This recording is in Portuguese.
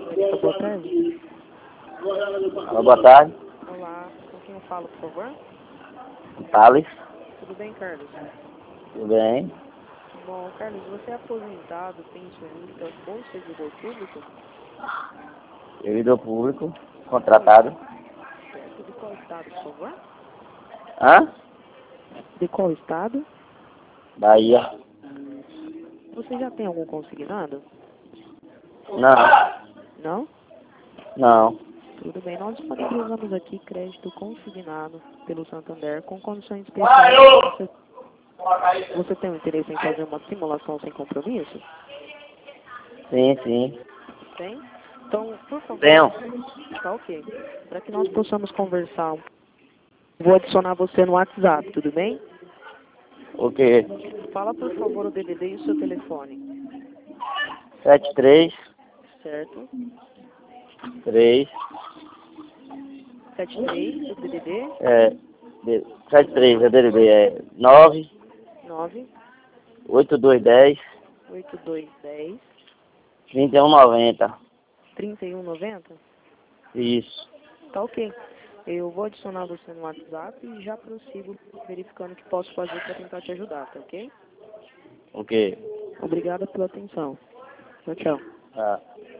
Senhorita, boa tarde. Alô, boa tarde. Olá, com quem eu falo, por favor? Thales, Tudo bem, Carlos? tudo bem? Bom, Carlos, você é aposentado, pensionista ou servidor público? Servidor público, contratado. Certo. De qual estado, por favor? Hã? De qual estado? Bahia. Você já tem algum consignado? Não, Não? não. Tudo bem, nós disponibilizamos aqui crédito consignado pelo Santander com condições especiais. Você tem um interesse em fazer uma simulação sem compromisso? Sim, sim. Tem? Então, por favor... Tenho. Tá ok. Para que nós possamos conversar, vou adicionar você no WhatsApp, tudo bem? O quê? Fala, por favor, o DDD e o seu telefone. 73, Certo? 3, 73, o DDD, 73, é DDD, 9, 9, 8210, 8210, 3190. 3190. Isso. Tá ok. Eu vou adicionar você no WhatsApp e já prossigo verificando o que posso fazer para tentar te ajudar, tá ok? O quê? Obrigada pela atenção. Tchau, tchau. Tá.